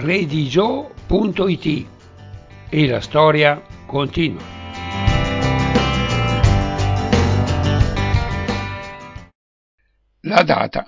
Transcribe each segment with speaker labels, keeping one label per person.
Speaker 1: redigio.it e la storia continua. La data.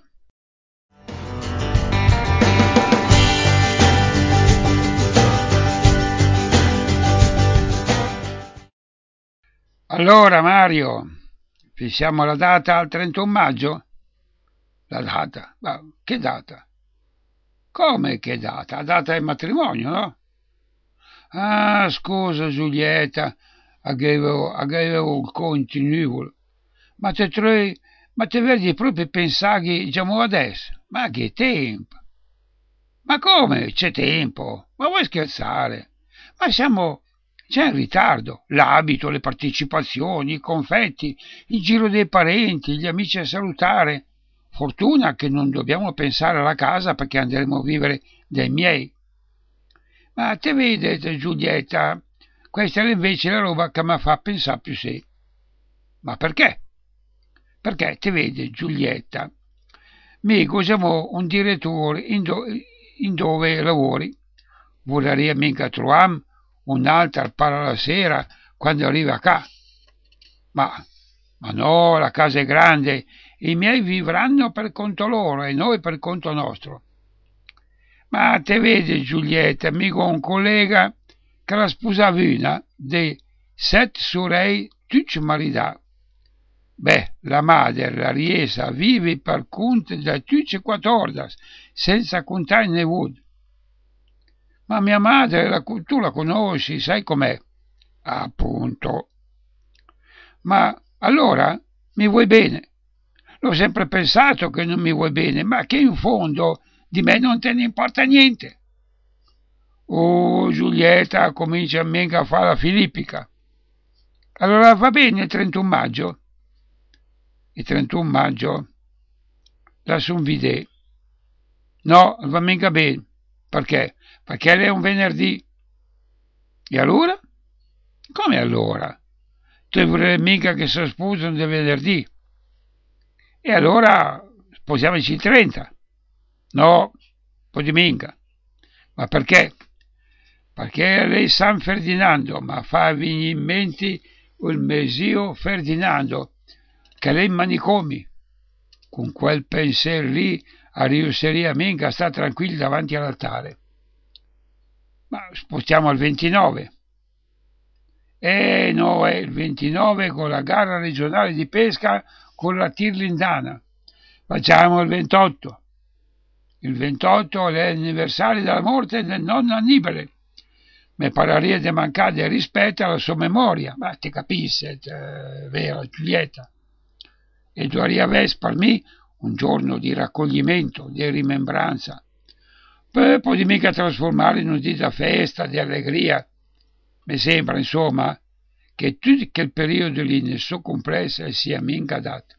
Speaker 1: Allora Mario, fissiamo la data al 31 maggio? La data? Ma che data? Come che data? La data del matrimonio, no? Ah, scusa Giulietta, avevo il conto in nuvolo. Ma te vedi proprio pensare già adesso? Ma che tempo! Ma come? C'è tempo? Ma vuoi scherzare? Ma siamo già in ritardo. L'abito, le partecipazioni, i confetti, il giro dei parenti, gli amici a salutare. Fortuna che non dobbiamo pensare alla casa perché andremo a vivere dai miei. Ma te vedi, Giulietta, questa è invece la roba che mi fa pensare più sé. Ma perché? Perché te vedi, Giulietta, mi siamo un direttore in dove lavori. Vorrei mica trovare un'altra para la sera quando arriva qua. Ma no, la casa è grande, i miei vivranno per conto loro e noi per conto nostro. Ma te vedi, Giulietta, amico un collega che la sposava una dei 7 sorelle tutte marità. Beh, la madre, la riesa, vive per conto da tutte 14, senza contare i nipoti. Ma mia madre, tu la conosci, sai com'è? Appunto. Ma allora mi vuoi bene? L'ho sempre pensato che non mi vuoi bene, ma che in fondo di me non te ne importa niente. Oh, Giulietta, comincia mica a fare la filippica. Allora va bene il 31 maggio? Il 31 maggio? Lassù un vidè. No, va mica bene. Perché? Perché è un venerdì. E allora? Come allora? Tu vorrei mica che si sposano del venerdì. E allora sposiamoci il 30. No, po' di minca. Ma perché? Perché lei San Ferdinando, ma fa venire in mente il mesio Ferdinando, che lei manicomi. Con quel pensiero lì a riusciria mica a stare tranquilli davanti all'altare. Ma spostiamo al 29. No, è il 29 con la gara regionale di pesca con la tirlindana. Facciamo il 28. Il 28 è l'anniversario della morte del nonno Annibale. Mi pararia di mancare di rispetto alla sua memoria, ma ti capisce, vero Giulietta? E dovrei avere per me un giorno di raccoglimento, di rimembranza. Poi può mica trasformare in un dì da festa, di allegria. Mi sembra, insomma, che tutto il periodo lì nel suo complesso sia mica dato.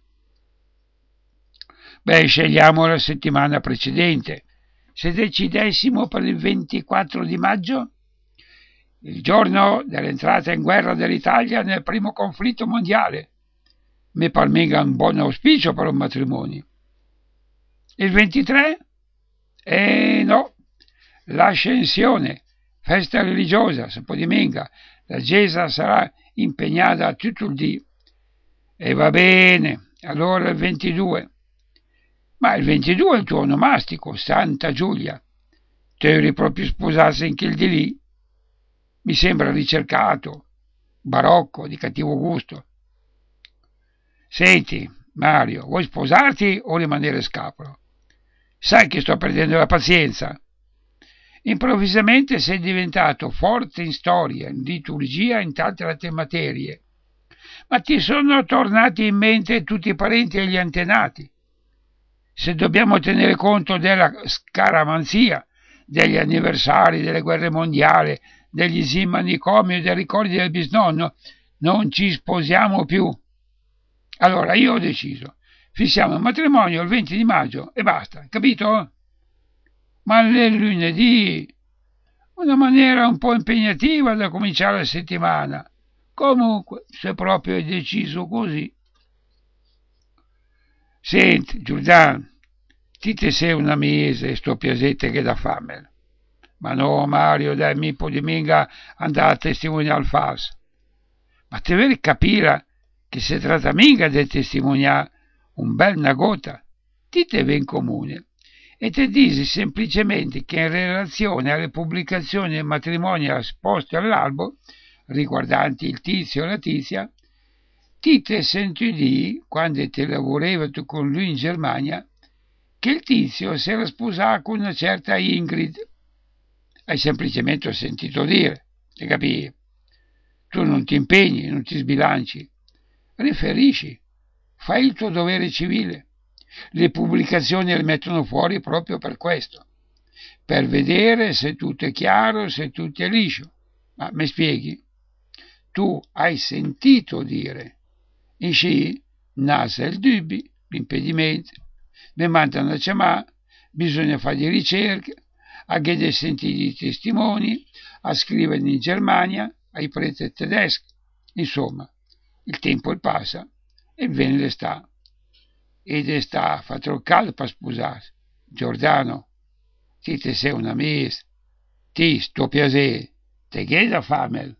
Speaker 1: Beh, scegliamo la settimana precedente. Se decidessimo per il 24 di maggio, il giorno dell'entrata in guerra dell'Italia nel primo conflitto mondiale, mi par mica un buon auspicio per un matrimonio. Il 23? No, l'ascensione, festa religiosa, se può di minga, la Chiesa sarà impegnata tutto il dì. E va bene, allora il 22. Ma il 22 è il tuo onomastico, Santa Giulia. Devi proprio sposarsi anche il di lì? Mi sembra ricercato, barocco, di cattivo gusto. Senti, Mario, vuoi sposarti o rimanere scapolo? Sai che sto perdendo la pazienza. Improvvisamente sei diventato forte in storia, in liturgia e in tante altre materie. Ma ti sono tornati in mente tutti i parenti e gli antenati. Se dobbiamo tenere conto della scaramanzia, degli anniversari, delle guerre mondiali, degli simanicomi e dei ricordi del bisnonno, non ci sposiamo più. Allora io ho deciso, fissiamo il matrimonio il 20 di maggio e basta, capito? Ma nel lunedì, una maniera un po' impegnativa da cominciare la settimana. Comunque, se proprio hai deciso così. Senti, Giordano, ti sei una mese e sto piasette che da farmela. Ma no, Mario, dai, mi può di minga andare a testimoniare il falso. Ma te devi capire che si tratta mica di testimoniare un bel nagota. Ti deve in comune e ti dici semplicemente che in relazione alle pubblicazioni del matrimonio esposte all'albo riguardanti il tizio e la tizia, ti te senti di, quando te lavoravi con lui in Germania, che il tizio si era sposato con una certa Ingrid. Hai semplicemente sentito dire, ti capisci? Tu non ti impegni, non ti sbilanci, riferisci, fai il tuo dovere civile. Le pubblicazioni le mettono fuori proprio per questo, per vedere se tutto è chiaro, se tutto è liscio. Ma mi spieghi? Tu hai sentito dire, in sci nasce il dubbio, l'impedimento, mi mandano a chiamare, bisogna fare ricerche, a chiedere sentire i testimoni, a scrivere in Germania, ai preti tedeschi. Insomma, il tempo passa e viene l'estate. Ed sta fa troppo caldo per sposarsi. Giordano, ti te sei una messa, ti sto piacere, te che da famel.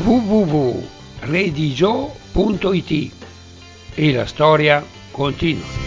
Speaker 1: www.redigio.it e la storia continua.